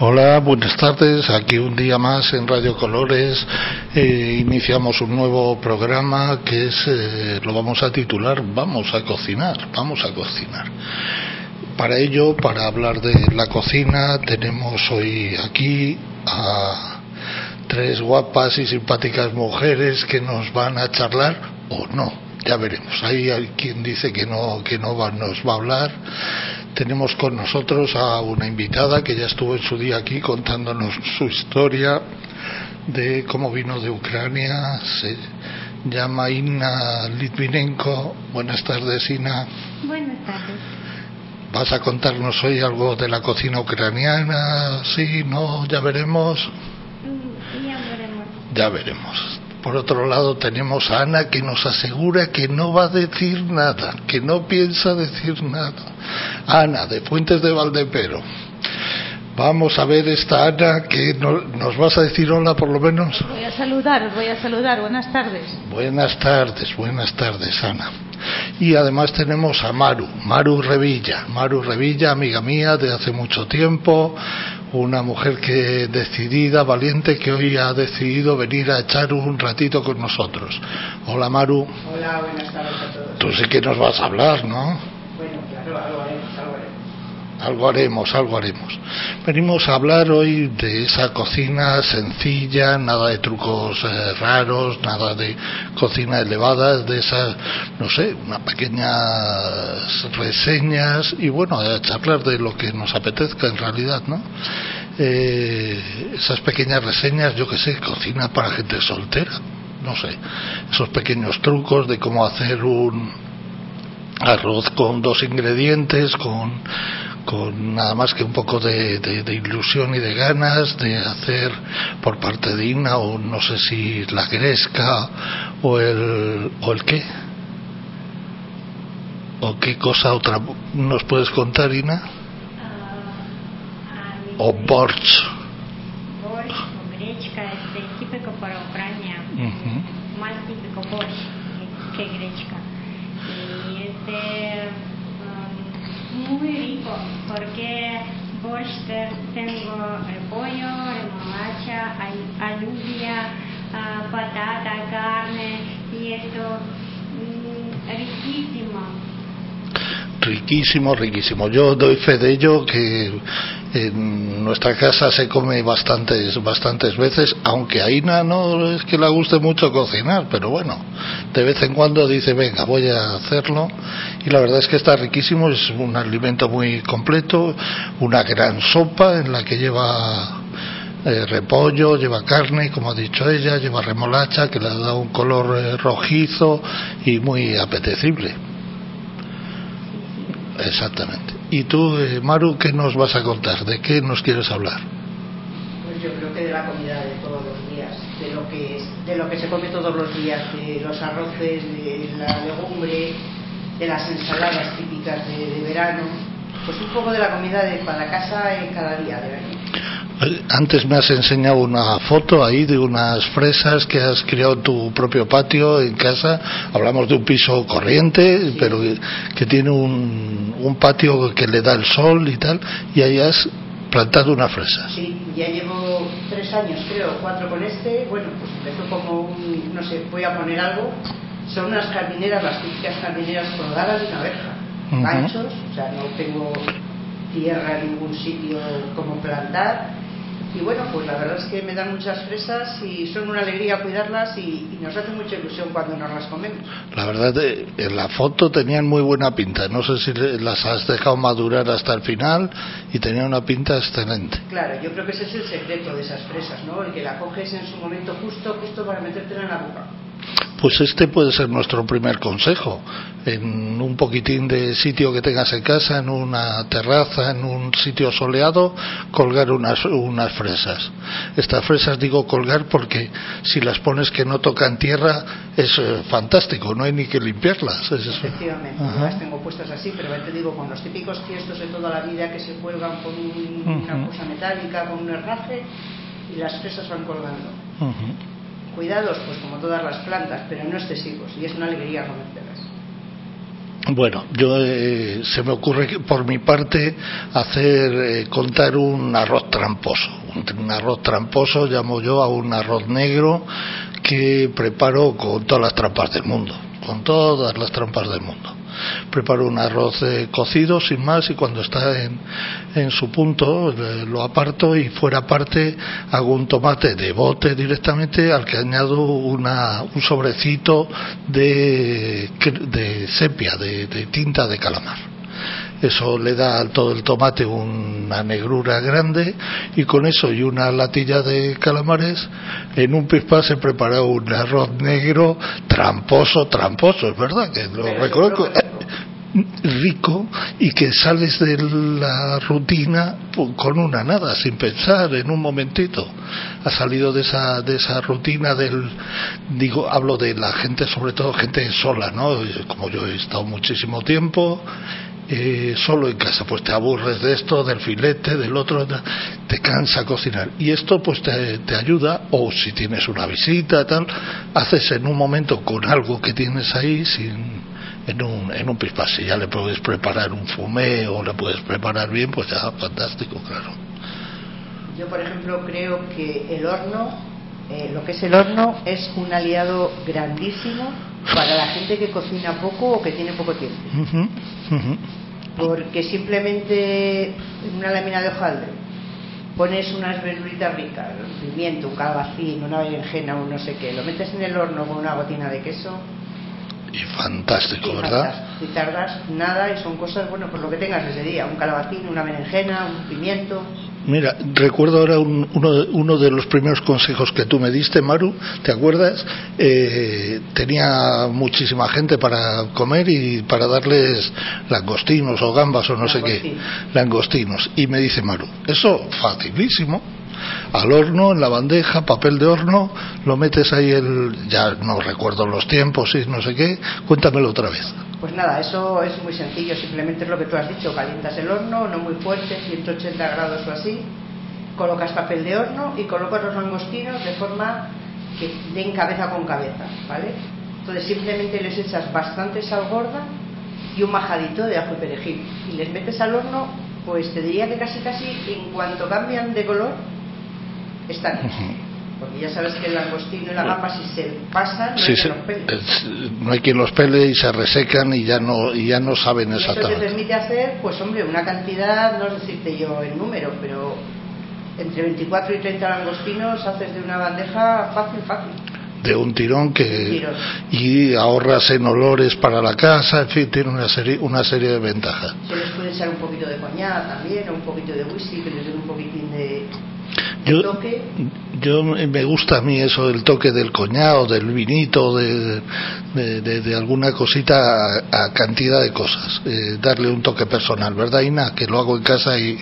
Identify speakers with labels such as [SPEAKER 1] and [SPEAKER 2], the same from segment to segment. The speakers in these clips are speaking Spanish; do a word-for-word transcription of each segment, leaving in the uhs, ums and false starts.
[SPEAKER 1] Hola, buenas tardes. Aquí un día más en Radio Colores. Eh, iniciamos un nuevo programa que es, eh, lo vamos a titular Vamos a cocinar, vamos a cocinar. Para ello, para hablar de la cocina, tenemos hoy aquí a tres guapas y simpáticas mujeres que nos van a charlar, o no, ya veremos. Ahí hay quien dice que no, que no va, nos va a hablar. Tenemos con nosotros a una invitada que ya estuvo en su día aquí contándonos su historia de cómo vino de Ucrania. Se llama Inna Litvinenko. Buenas tardes, Inna.
[SPEAKER 2] Buenas tardes.
[SPEAKER 1] ¿Vas a contarnos hoy algo de la cocina ucraniana? Sí, no, ya veremos.
[SPEAKER 2] Mm, ya veremos.
[SPEAKER 1] Ya veremos. Por otro lado tenemos a Ana, que nos asegura que no va a decir nada, que no piensa decir nada. Ana, de Fuentes de Valdepero. Vamos a ver esta Ana, que no, nos vas a decir hola por lo menos.
[SPEAKER 2] Voy a saludar, os voy a saludar. Buenas tardes.
[SPEAKER 1] Buenas tardes, buenas tardes, Ana. Y además tenemos a Maru, Maru Revilla. Maru Revilla, amiga mía de hace mucho tiempo. Una mujer que decidida, valiente, que hoy ha decidido venir a echar un ratito con nosotros. Hola, Maru.
[SPEAKER 3] Hola, buenas tardes a todos.
[SPEAKER 1] Tú sí que nos vas a hablar, ¿no?
[SPEAKER 3] Bueno, claro, algo haremos, algo haremos.
[SPEAKER 1] Algo haremos, algo haremos. Venimos a hablar hoy de esa cocina sencilla, nada de trucos eh, raros, nada de cocina elevada, de esas, no sé, unas pequeñas reseñas y bueno, a charlar de lo que nos apetezca en realidad, ¿no? Eh, esas pequeñas reseñas, yo que sé, cocina para gente soltera, no sé, esos pequeños trucos de cómo hacer un arroz con dos ingredientes, con con nada más que un poco de, de, de ilusión y de ganas de hacer por parte de Inna, o no sé si la gresca o el o el qué o qué cosa otra nos puedes contar, Inna.
[SPEAKER 2] Uh,
[SPEAKER 1] o borsch
[SPEAKER 2] Борщ o гречка es típico para Ucrania.
[SPEAKER 1] uh-huh.
[SPEAKER 2] Más típico борщ que gречка. Y este muy rico porque borsch tengo repollo, remolacha, alubia, uh, patata, carne y esto mm, riquísimo.
[SPEAKER 1] Riquísimo, riquísimo. Yo doy fe de ello, que en nuestra casa se come bastantes bastantes veces, aunque a Inna no es que le guste mucho cocinar, pero bueno, de vez en cuando dice, venga, voy a hacerlo, y la verdad es que está riquísimo, es un alimento muy completo, una gran sopa en la que lleva eh, repollo, lleva carne, como ha dicho ella, lleva remolacha, que le da un color eh, rojizo y muy apetecible. Exactamente. ¿Y tú, eh, Maru, qué nos vas a contar? ¿De qué nos quieres hablar?
[SPEAKER 3] Pues yo creo que de la comida de todos los días, de lo que es, de lo que se come todos los días, de los arroces, de la legumbre, de las ensaladas típicas de, de verano, pues un poco de la comida de para casa en cada día del año.
[SPEAKER 1] Antes me has enseñado una foto ahí de unas fresas que has criado en tu propio patio en casa. Hablamos de un piso corriente, sí, pero que, que tiene un, un patio que le da el sol y tal, y ahí has plantado unas fresas.
[SPEAKER 3] Sí, ya llevo tres años, creo, cuatro con este. Bueno, pues empezó como un, no sé, voy a poner algo. Son unas jardineras, las típicas jardineras colgadas de una verja, uh-huh. Ganchos, o sea, no tengo tierra en ningún sitio como plantar. Y bueno, pues la verdad es que me dan muchas fresas y son una alegría cuidarlas y, y nos hace mucha ilusión cuando nos las comemos.
[SPEAKER 1] La verdad, en la foto tenían muy buena pinta. No sé si las has dejado madurar hasta el final y tenían una pinta excelente.
[SPEAKER 3] Claro, yo creo que ese es el secreto de esas fresas, ¿no? El que la coges en su momento justo, justo para metértela en la boca.
[SPEAKER 1] Pues este puede ser nuestro primer consejo. En un poquitín de sitio que tengas en casa, en una terraza, en un sitio soleado, colgar unas, unas fresas. Estas fresas digo colgar porque si las pones que no tocan tierra es eh, fantástico, no hay ni que limpiarlas. Es
[SPEAKER 3] Efectivamente, yo las tengo puestas así, pero te digo, con los típicos tiestos de toda la vida que se cuelgan con un, uh-huh. una cosa metálica, con un herraje, y las fresas van colgando.
[SPEAKER 1] Uh-huh.
[SPEAKER 3] Cuidados, pues como todas las plantas, pero no excesivos, y es una alegría comértelas.
[SPEAKER 1] Bueno, yo eh, se me ocurre que, por mi parte, hacer eh, contar un arroz tramposo. Un, un arroz tramposo llamo yo a un arroz negro que preparo con todas las trampas del mundo, con todas las trampas del mundo. Preparo un arroz eh, cocido sin más, y cuando está en, en su punto eh, lo aparto, y fuera parte hago un tomate de bote directamente, al que añado una, un sobrecito de, de sepia, de, de tinta de calamar. Eso le da a todo el tomate una negrura grande, y con eso y una latilla de calamares, en un pispás se prepara un arroz negro tramposo, tramposo, es verdad, que lo reconozco, rico, y que sales de la rutina con una nada, sin pensar, en un momentito. Ha salido de esa de esa rutina del, digo, hablo de la gente, sobre todo gente sola, ¿no? Como yo he estado muchísimo tiempo Eh, solo en casa, pues te aburres de esto, del filete, del otro, te cansa cocinar, y esto pues te, te ayuda. O si tienes una visita, tal, haces en un momento con algo que tienes ahí, sin, en un en un pispás. Si ya le puedes preparar un fumé o le puedes preparar bien, pues ya fantástico, claro.
[SPEAKER 3] Yo, por ejemplo, creo que el horno, eh, lo que es el horno, es un aliado grandísimo para la gente que cocina poco o que tiene poco tiempo. Uh-huh, uh-huh. Porque simplemente en una lámina de hojaldre pones unas verduritas ricas, un pimiento, un calabacín, una berenjena, un no sé qué, lo metes en el horno con una gotina de queso
[SPEAKER 1] y fantástico, y ¿verdad?
[SPEAKER 3] Fantástico. Y tardas nada, y son cosas, bueno, por lo que tengas ese día, un calabacín, una berenjena, un pimiento.
[SPEAKER 1] Mira, recuerdo ahora un, uno, de, uno de los primeros consejos que tú me diste, Maru, ¿te acuerdas? Eh, tenía muchísima gente para comer y para darles langostinos o gambas o no sé qué, langostinos, y me dice Maru, eso facilísimo, al horno, en la bandeja, papel de horno, lo metes ahí, el, ya no recuerdo los tiempos y no sé qué, cuéntamelo otra vez.
[SPEAKER 3] Pues nada, eso es muy sencillo, simplemente es lo que tú has dicho, calientas el horno, no muy fuerte, ciento ochenta grados o así, colocas papel de horno y colocas los langostinos de forma que den cabeza con cabeza, ¿vale? Entonces simplemente les echas bastante sal gorda y un majadito de ajo y perejil, y les metes al horno, pues te diría que casi casi en cuanto cambian de color están hechos. Porque ya sabes que el langostino y la gamba, si se pasan, no
[SPEAKER 1] sí,
[SPEAKER 3] hay
[SPEAKER 1] sí,
[SPEAKER 3] quien los pele.
[SPEAKER 1] Es, no hay quien los pele y se resecan y ya no y ya no saben
[SPEAKER 3] y
[SPEAKER 1] exactamente.
[SPEAKER 3] Eso te permite hacer, pues hombre, una cantidad, no es decirte yo el número, pero entre veinticuatro y treinta langostinos haces de una bandeja fácil, fácil.
[SPEAKER 1] De un tirón que
[SPEAKER 3] un tirón.
[SPEAKER 1] Y ahorras en olores para la casa, en fin, tiene una serie una serie de ventajas.
[SPEAKER 3] Se les puede echar un poquito de coñac también, o un poquito de whisky, que les den un poquitín de...
[SPEAKER 1] Yo, yo me gusta a mí eso del toque del coñac o del vinito, de, de, de, de alguna cosita a, a cantidad de cosas, eh, darle un toque personal, ¿verdad, Ina? Que lo hago en casa y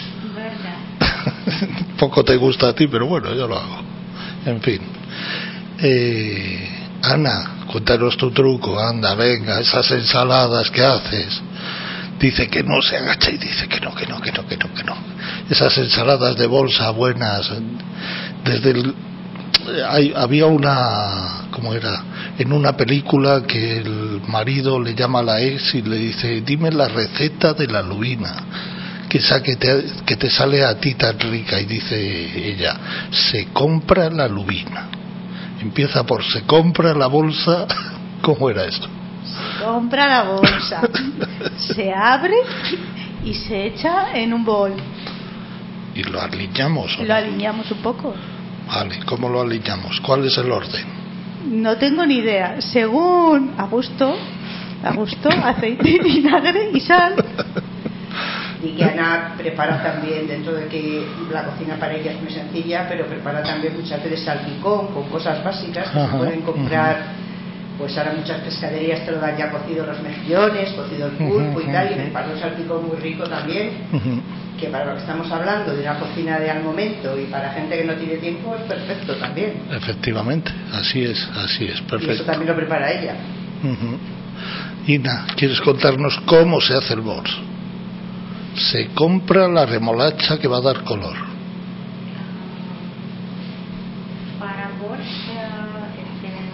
[SPEAKER 1] poco te gusta a ti, pero bueno, yo lo hago. En fin, eh, Ana, cuéntanos tu truco, anda, venga, esas ensaladas que haces. Dice que no, se agacha y dice que no, que no, que no, que no, que no. Esas ensaladas de bolsa buenas, desde el, hay, había una, ¿cómo era? En una película que el marido le llama a la ex y le dice, dime la receta de la lubina, que esa que te, que te sale a ti tan rica, y dice ella, se compra la lubina. Empieza por se compra la bolsa, ¿cómo era esto?
[SPEAKER 4] Se compra la bolsa, se abre y se echa en un bol.
[SPEAKER 1] ¿Y lo alineamos?
[SPEAKER 4] Lo alineamos un poco.
[SPEAKER 1] Vale, ¿cómo lo alineamos? ¿Cuál es el orden?
[SPEAKER 4] No tengo ni idea. Según a gusto, a gusto, aceite, vinagre y sal.
[SPEAKER 3] Y que Ana prepara también, dentro de que la cocina para ella es muy sencilla, pero prepara también muchas veces salpicón con cosas básicas que Ajá. se pueden comprar. Uh-huh. Pues ahora muchas pescaderías te lo dan ya cocido los mejillones, cocido el pulpo uh-huh. y tal, y prepara un salpicón muy rico también, uh-huh. que para lo que estamos hablando de una cocina de al momento y para gente que no tiene tiempo es perfecto también.
[SPEAKER 1] Efectivamente, así es, así es, perfecto.
[SPEAKER 3] Y eso también lo prepara ella.
[SPEAKER 1] Uh-huh. Ina, ¿quieres contarnos cómo se hace el bors? Se compra la remolacha que va a dar color.
[SPEAKER 2] Para bors, este,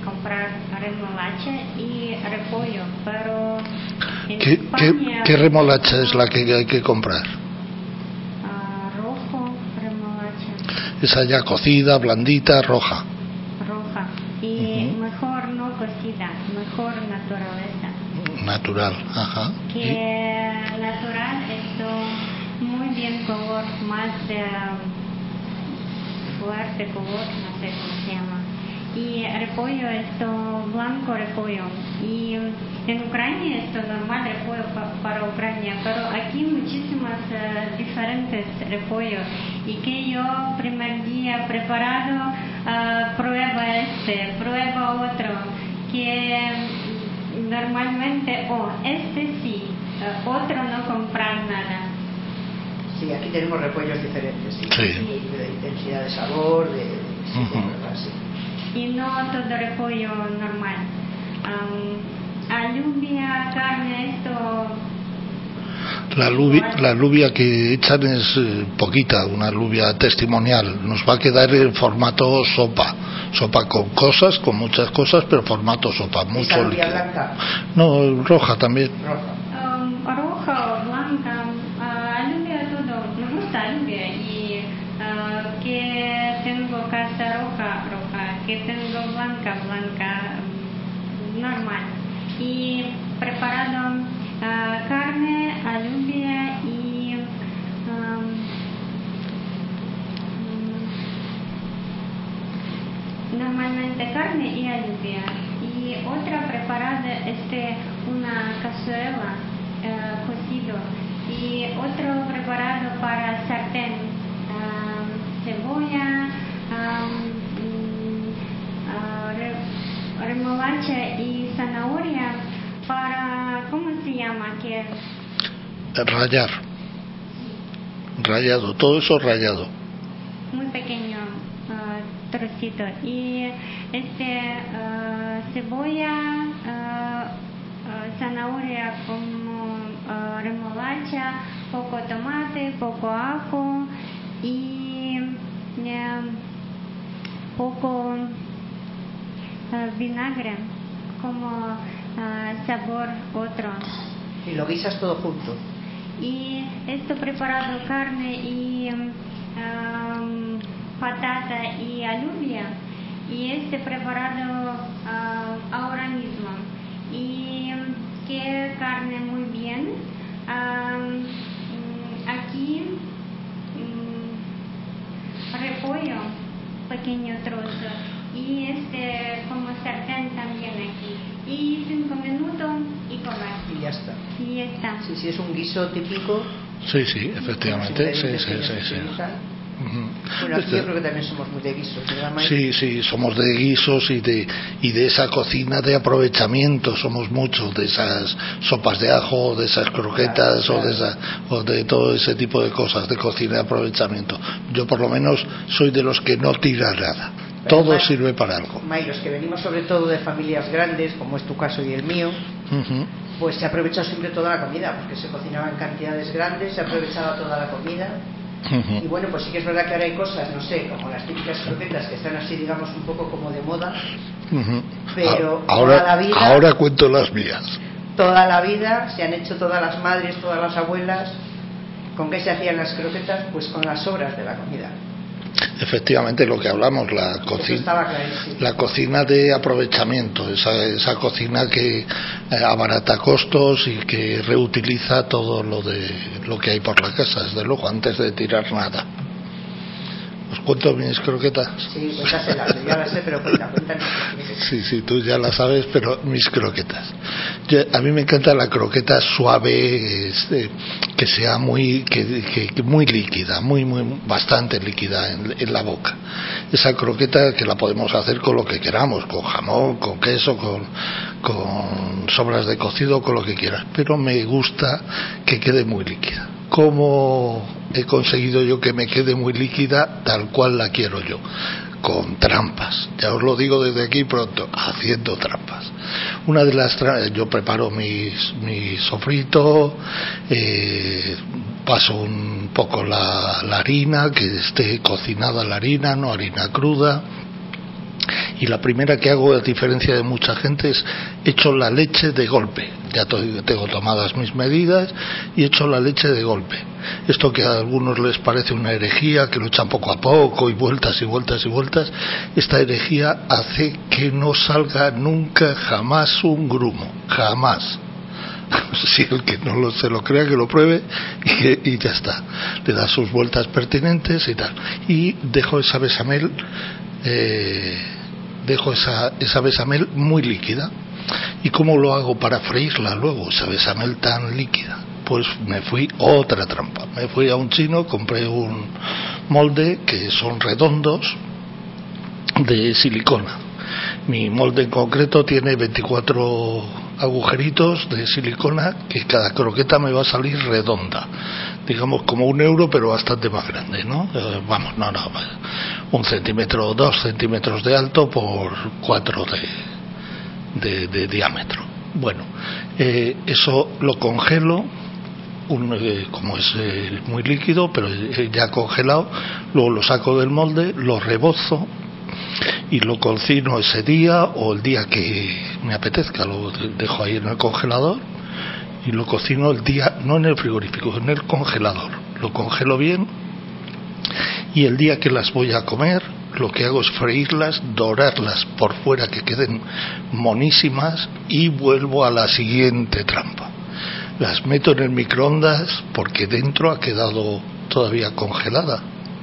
[SPEAKER 2] comprar remolacha y repollo, pero en
[SPEAKER 1] ¿Qué,
[SPEAKER 2] España...
[SPEAKER 1] ¿qué, qué remolacha es la que hay que comprar?
[SPEAKER 2] Uh, rojo, remolacha.
[SPEAKER 1] Esa ya cocida, blandita, roja.
[SPEAKER 2] Roja. Y
[SPEAKER 1] Uh-huh.
[SPEAKER 2] mejor no cocida, mejor naturaleza.
[SPEAKER 1] Natural, ajá.
[SPEAKER 2] Que
[SPEAKER 1] ¿Y?
[SPEAKER 2] Natural, esto muy bien color, más eh, fuerte color, no sé cómo se llama. Y repollo, esto blanco repollo. Y en Ucrania esto normal repollo pa, para Ucrania, pero aquí muchísimas uh, diferentes repollos. Y que yo primer día preparado, uh, prueba este, prueba otro, que normalmente, oh, este sí, uh, otro no comprar nada.
[SPEAKER 3] Sí, aquí tenemos repollos diferentes, sí.
[SPEAKER 1] Sí.
[SPEAKER 3] Sí, de intensidad de sabor, de, de, sí,
[SPEAKER 1] uh-huh.
[SPEAKER 3] de verdad, sí.
[SPEAKER 2] Y no todo repollo normal. Um, alubia, carne, esto...
[SPEAKER 1] La alubia, la alubia que echan es eh, poquita, una alubia testimonial. Nos va a quedar en formato sopa. Sopa con cosas, con muchas cosas, pero formato sopa. Mucho
[SPEAKER 3] ¿Es alubia
[SPEAKER 1] líquido.
[SPEAKER 3] blanca?
[SPEAKER 1] No, roja también.
[SPEAKER 3] Roja.
[SPEAKER 2] Um, roja o blanca, uh, alubia todo. Me gusta alubia y uh, que tengo casa roja, roja, que tengo blanca, blanca, um, normal. Y preparado uh, carne, alubia y um, um, normalmente carne y alubia. Y otra preparada este una cazuela uh, cocido y otro preparado para sartén, um, cebolla, um, uh, re, remolacha y zanahoria para, ¿cómo se llama? Que
[SPEAKER 1] Rallar. Rallado, todo eso rallado.
[SPEAKER 2] Muy pequeño uh, trocito y este uh, cebolla, uh, uh, zanahoria como uh, remolacha, poco tomate, poco ajo y uh, poco uh, vinagre como uh, sabor otro.
[SPEAKER 3] Y lo guisas todo junto.
[SPEAKER 2] Y esto preparado carne y um, um, patata y alubia y este preparado uh, ahora mismo y um, que carne muy bien um, aquí um, repollo pequeño trozo y este como sartén también aquí y cinco minutos y comer
[SPEAKER 3] Y ya está.
[SPEAKER 2] y ya está.
[SPEAKER 3] Sí, sí, es un guiso típico.
[SPEAKER 1] Sí, sí, efectivamente. Sí, sí, sí, sí.
[SPEAKER 3] Uh-huh. Bueno, aquí yo creo que también somos muy de guisos, ¿verdad, Mike?
[SPEAKER 1] Sí, sí, somos de guisos y de y de esa cocina de aprovechamiento, somos muchos de esas sopas de ajo, de esas croquetas, claro, claro. o de esa, o de todo ese tipo de cosas de cocina de aprovechamiento. Yo por lo menos soy de los que no tira nada. Pero todo Mike, sirve para algo.
[SPEAKER 3] Mike, los que venimos sobre todo de familias grandes, como es tu caso y el mío, uh-huh. pues se ha aprovechado siempre toda la comida, porque se cocinaba en cantidades grandes, se aprovechaba toda la comida. Uh-huh. Y bueno, pues sí que es verdad que ahora hay cosas, no sé, como las típicas croquetas que están así, digamos, un poco como de moda, uh-huh. pero
[SPEAKER 1] ahora,
[SPEAKER 3] toda la vida,
[SPEAKER 1] ahora cuento las mías.
[SPEAKER 3] Toda la vida se han hecho todas las madres, todas las abuelas. ¿Con qué se hacían las croquetas? Pues con las sobras de la comida.
[SPEAKER 1] Efectivamente, lo que hablamos, la cocina, la cocina de aprovechamiento, esa, esa cocina que eh, abarata costos y que reutiliza todo lo de lo que hay por la casa, desde luego, antes de tirar nada. ¿Os cuento mis croquetas?
[SPEAKER 3] Sí, cuéntaselas, yo ya las sé, pero cuenta, cuéntanos.
[SPEAKER 1] Sí, sí, tú ya las sabes, pero mis croquetas. Yo, a mí me encanta la croqueta suave, este, que sea muy, que, que, que muy líquida, muy, muy, bastante líquida en, en la boca. Esa croqueta que la podemos hacer con lo que queramos, con jamón, con queso, con, con sobras de cocido, con lo que quieras, pero me gusta que quede muy líquida. ¿Cómo he conseguido yo que me quede muy líquida tal cual la quiero yo? Con trampas, ya os lo digo desde aquí pronto, haciendo trampas. Una de las trampas, yo preparo mis, mi sofrito, eh, paso un poco la, la harina, que esté cocinada la harina, no harina cruda, Y la primera que hago, a diferencia de mucha gente, es echo la leche de golpe. Ya tengo tomadas mis medidas y echo la leche de golpe. Esto que a algunos les parece una herejía, que lo echan poco a poco y vueltas y vueltas y vueltas, esta herejía hace que no salga nunca jamás un grumo, jamás. Si el que no lo, se lo crea, que lo pruebe y, que, y ya está. Le da sus vueltas pertinentes y tal. Y dejo esa bechamel, eh, dejo esa, esa bechamel muy líquida. ¿Y cómo lo hago para freírla luego, esa bechamel tan líquida? Pues me fui otra trampa. Me fui a un chino, compré un molde que son redondos de silicona. Mi molde en concreto tiene veinticuatro agujeritos de silicona, que cada croqueta me va a salir redonda, digamos como un euro, pero bastante más grande, ¿no? Eh, vamos, no, no, un centímetro, dos centímetros de alto por cuatro de, de, de diámetro. Bueno, eh, eso lo congelo, un, eh, como es eh, muy líquido, pero eh, ya congelado, luego lo saco del molde, lo rebozo y lo cocino ese día o el día que me apetezca. Lo dejo ahí en el congelador y lo cocino el día, no en el frigorífico, en el congelador. Lo congelo bien y el día que las voy a comer, lo que hago es freírlas, dorarlas por fuera, que queden monísimas, y vuelvo a la siguiente trampa. Las meto en el microondas porque dentro ha quedado todavía congelada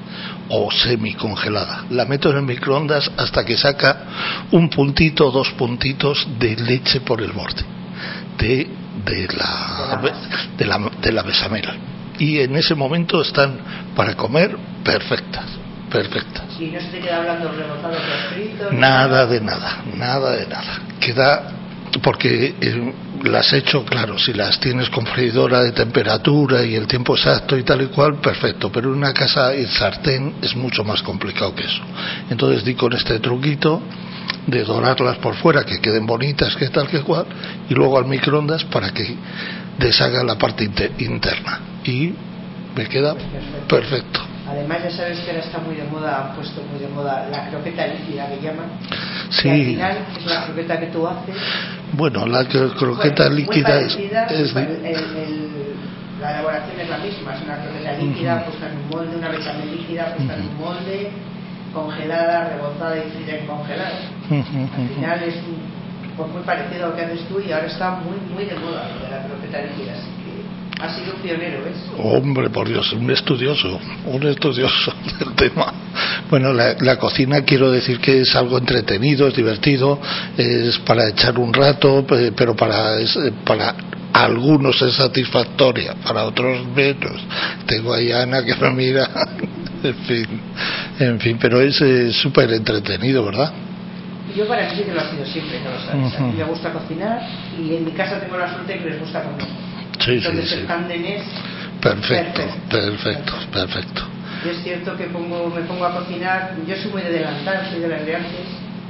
[SPEAKER 1] o semicongelada. La meto en el microondas hasta que saca un puntito, dos puntitos de leche por el borde de, de la de la de la bechamel, y en ese momento están para comer perfectas, perfectas.
[SPEAKER 3] ¿Y no se te queda hablando rebozado que has frito?
[SPEAKER 1] Nada de nada, nada de nada. Queda, porque eh, las he hecho, claro, si las tienes con freidora de temperatura y el tiempo exacto y tal y cual, perfecto, pero en una casa el sartén es mucho más complicado que eso. Entonces di con este truquito de dorarlas por fuera, que queden bonitas, que tal que cual, y luego al microondas para que deshaga la parte inter- interna y me queda perfecto. perfecto.
[SPEAKER 3] Además, ya sabes que ahora está muy de moda, han puesto muy de moda la croqueta líquida, que llaman.
[SPEAKER 1] Sí.
[SPEAKER 3] Y al final es la croqueta que tú haces.
[SPEAKER 1] Bueno, la croqueta
[SPEAKER 3] bueno,
[SPEAKER 1] líquida es,
[SPEAKER 3] es el, el, el, la elaboración es la misma, es una croqueta líquida, uh-huh. puesta en un molde, una bechamel líquida, puesta uh-huh. en un molde, congelada, rebozada y frita en congelado. Uh-huh. Al final es un, pues muy parecido a lo que haces tú, y ahora está muy, muy de moda lo de la croqueta líquida. Así que ha sido un pionero, ¿ves?
[SPEAKER 1] Hombre, por Dios, un estudioso, un estudioso del tema. Bueno, la, la cocina, quiero decir que es algo entretenido, es divertido, es para echar un rato, pero para, es, para algunos es satisfactoria, para otros menos. Tengo ahí a Ana que me mira, en fin, en fin, pero es súper entretenido, ¿verdad?
[SPEAKER 3] Yo para mí sí que lo ha sido siempre, ¿no lo sabes? Uh-huh. A mí me gusta cocinar y en mi casa tengo la suerte que les gusta comer.
[SPEAKER 1] Sí,
[SPEAKER 3] Entonces
[SPEAKER 1] sí,
[SPEAKER 3] el
[SPEAKER 1] sí.
[SPEAKER 3] tándem es
[SPEAKER 1] perfecto,
[SPEAKER 3] perfecto,
[SPEAKER 1] perfecto, perfecto.
[SPEAKER 3] Y es cierto que pongo, me pongo a cocinar, yo soy muy de delantal, soy de las de antes,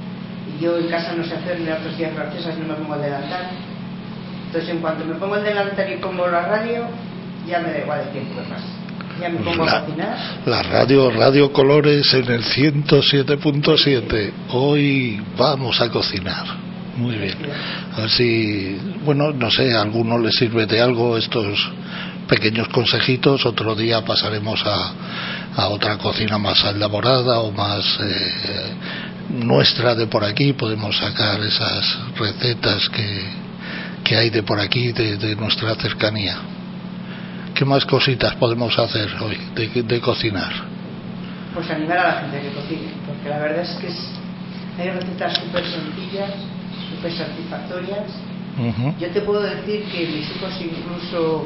[SPEAKER 3] y yo en casa no sé hacer ni las tortillas francesas, no me pongo el delantal. Entonces en cuanto me pongo el delantal y pongo la radio, ya me da igual el tiempo que pasa. Ya me pongo
[SPEAKER 1] la,
[SPEAKER 3] a cocinar.
[SPEAKER 1] La radio, Radio Colores en el ciento siete punto siete. Hoy vamos a cocinar. Muy bien. A ver si, bueno, no sé, a alguno le sirve de algo estos pequeños consejitos. Otro día pasaremos a, a otra cocina más elaborada o más eh, nuestra de por aquí. Podemos sacar esas recetas que, que hay de por aquí, de, de nuestra cercanía. ¿Qué más cositas podemos hacer hoy de, de cocinar?
[SPEAKER 3] Pues animar a la gente a que cocine, porque la verdad es que es, hay recetas súper sencillas, súper satisfactorias. Uh-huh. Yo te puedo decir que mis hijos incluso,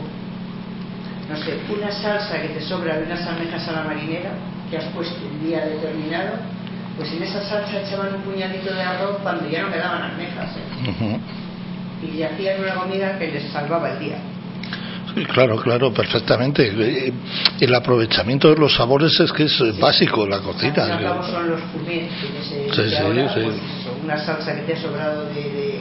[SPEAKER 3] no sé, una salsa que te sobra de unas almejas a la marinera que has puesto un día determinado, pues en esa salsa echaban un puñadito de arroz cuando ya no quedaban almejas, ¿eh? Uh-huh. Y hacían una comida que les salvaba el día.
[SPEAKER 1] Sí, claro, claro, perfectamente. El aprovechamiento de los sabores es que es sí. básico en la cocina.
[SPEAKER 3] Al fin y al cabo son los purés que se
[SPEAKER 1] sí, sí,
[SPEAKER 3] ahora,
[SPEAKER 1] sí.
[SPEAKER 3] Pues eso, una salsa que te ha sobrado de, de,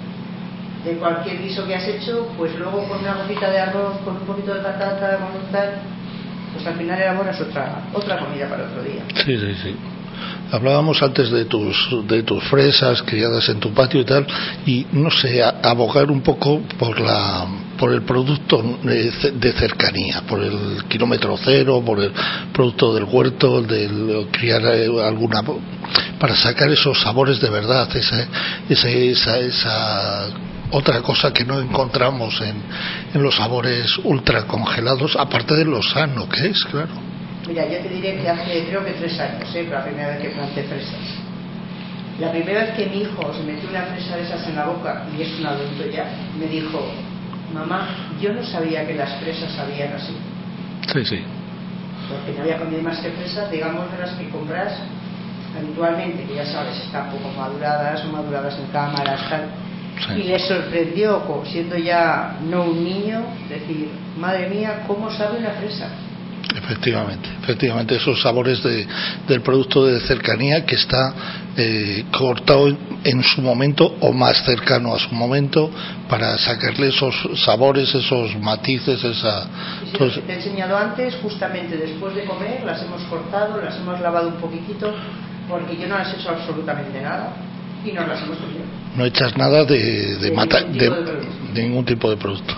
[SPEAKER 3] de cualquier guiso que has hecho, pues luego con una gotita de arroz, con un poquito de patata, con un tal, pues al final elaboras otra otra comida para otro día.
[SPEAKER 1] Sí, sí, sí. Hablábamos antes de tus de tus fresas criadas en tu patio y tal, y no sé, a, abogar un poco por la por el producto de, de cercanía, por el kilómetro cero, por el producto del huerto, de criar alguna, para sacar esos sabores de verdad, esa esa esa, esa otra cosa que no encontramos en, en los sabores ultra congelados, aparte de lo sano que es, claro.
[SPEAKER 3] Mira, yo te diré que hace creo que tres años, ¿eh? La primera vez que planté fresas. La primera vez que mi hijo se metió una fresa de esas en la boca, y es un adulto ya, me dijo: mamá, yo no sabía que las fresas sabían así.
[SPEAKER 1] Sí, sí.
[SPEAKER 3] Porque no había comido más que fresas, digamos, de las que compras habitualmente, que ya sabes, están poco maduradas o maduradas en cámaras, tal. Sí. Y le sorprendió, siendo ya no un niño, decir: madre mía, ¿cómo sabe una fresa?
[SPEAKER 1] Efectivamente, efectivamente, esos sabores de, del producto de cercanía que está eh, cortado en, en su momento o más cercano a su momento para sacarle esos sabores, esos matices, esa...
[SPEAKER 3] Sí, sí, entonces, te he enseñado antes, justamente después de comer, las hemos cortado, las hemos lavado un poquitito, porque yo no las he hecho absolutamente nada y no las hemos comido.
[SPEAKER 1] No echas nada de, de, de, mata,
[SPEAKER 3] ningún
[SPEAKER 1] de,
[SPEAKER 3] de,
[SPEAKER 1] de ningún tipo de productos.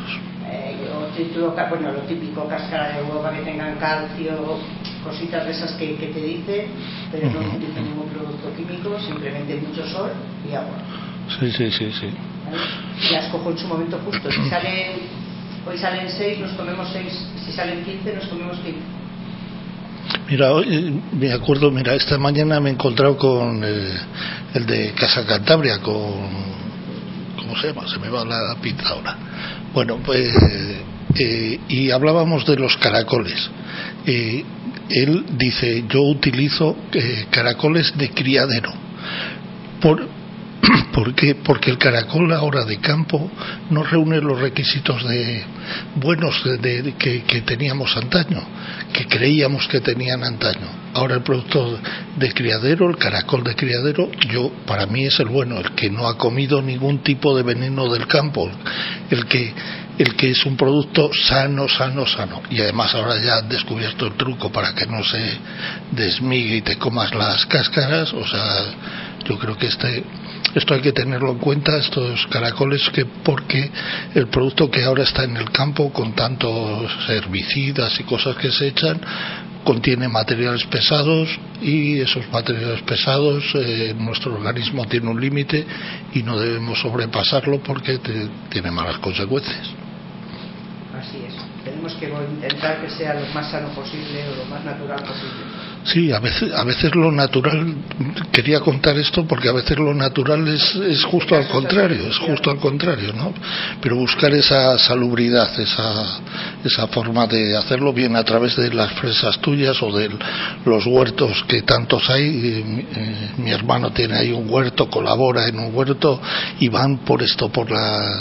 [SPEAKER 3] Bueno, lo típico, cáscara de huevo para que tengan calcio, cositas de esas que, que te dice, pero no uh-huh. utilizo ningún producto químico, simplemente mucho sol y agua.
[SPEAKER 1] Sí, sí, sí, sí.
[SPEAKER 3] ¿Vale? Y las cojo en su momento justo. Si salen, hoy salen seis, nos comemos seis. Si salen quince, nos comemos quince.
[SPEAKER 1] Mira, hoy me acuerdo, mira, esta mañana me he encontrado con eh, el de Casa Cantabria, con... ¿cómo se llama? Se me va la pinta ahora. Bueno, pues... Eh, y hablábamos de los caracoles. Eh, él dice: yo utilizo eh, caracoles de criadero. ¿Por, ¿Por qué? Porque el caracol ahora de campo no reúne los requisitos de buenos de, de, de, que, que teníamos antaño, que creíamos que tenían antaño. Ahora el producto de criadero, el caracol de criadero, yo para mí es el bueno, el que no ha comido ningún tipo de veneno del campo, el que el que es un producto sano, sano, sano. Y además ahora ya han descubierto el truco para que no se desmigue y te comas las cáscaras. O sea, yo creo que este esto hay que tenerlo en cuenta, estos caracoles, que porque el producto que ahora está en el campo con tantos herbicidas y cosas que se echan contiene materiales pesados, y esos materiales pesados eh, nuestro organismo tiene un límite y no debemos sobrepasarlo porque te, tiene malas consecuencias.
[SPEAKER 3] Así es, tenemos que intentar que sea lo más sano posible o lo más natural posible.
[SPEAKER 1] Sí, a veces, a veces lo natural, quería contar esto porque a veces lo natural es, es justo al contrario, es justo al contrario, ¿no? Pero buscar esa salubridad, esa, esa forma de hacerlo bien a través de las fresas tuyas o de los huertos que tantos hay. Mi, eh, mi hermano tiene ahí un huerto, colabora en un huerto y van por esto, por la...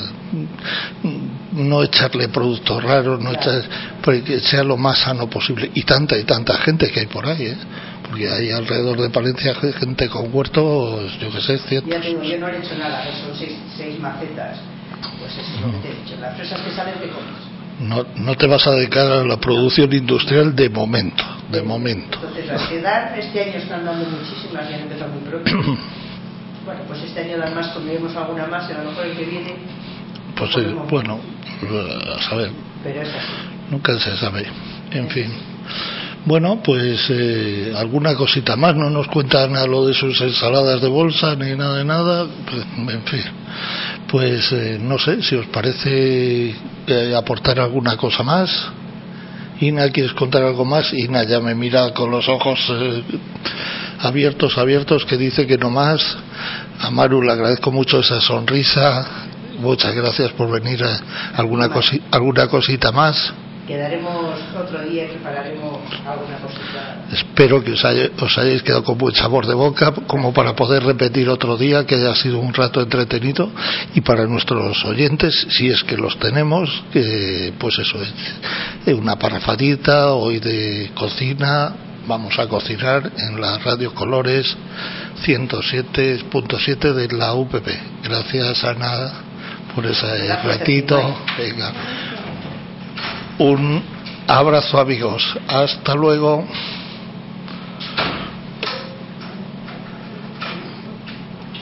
[SPEAKER 1] no echarle productos raros, no echar, que sea lo más sano posible. Y tanta y tanta gente que hay por ahí, ¿eh? Porque hay alrededor de Palencia gente con huertos, yo que sé, cientos.
[SPEAKER 3] Ya te digo, yo no he hecho nada, son seis, seis macetas, pues eso es lo que te he dicho, las fresas que salen te comes.
[SPEAKER 1] No, no te vas a dedicar a la producción industrial de momento, de
[SPEAKER 3] sí,
[SPEAKER 1] momento.
[SPEAKER 3] Entonces las que dan, este año están dando muchísimas, ya han empezado muy pronto. Bueno, pues este año dan más, comeremos alguna más, y a lo mejor el que viene...
[SPEAKER 1] Pues sí, bueno, a saber.
[SPEAKER 3] Pero es así.
[SPEAKER 1] Nunca se sabe. En fin. Bueno, pues eh, alguna cosita más. No nos cuentan a lo de sus ensaladas de bolsa ni nada de nada. Pues, en fin. Pues eh, no sé si os parece eh, aportar alguna cosa más. Ina, ¿quieres contar algo más? Ina ya me mira con los ojos eh, abiertos, abiertos, que dice que no más. A Maru le agradezco mucho esa sonrisa. Muchas gracias por venir. A alguna, cosi, alguna cosita más.
[SPEAKER 3] Quedaremos otro día y prepararemos alguna cosita.
[SPEAKER 1] Espero que os, haya, os hayáis quedado con buen sabor de boca, como para poder repetir otro día, que haya sido un rato entretenido. Y para nuestros oyentes, si es que los tenemos, que pues eso es una parrafadita hoy de cocina. Vamos a cocinar en la Radio Colores ciento siete punto siete de la U P P. Gracias, Ana, por ese Gracias ratito. Venga. Un abrazo, amigos. Hasta luego.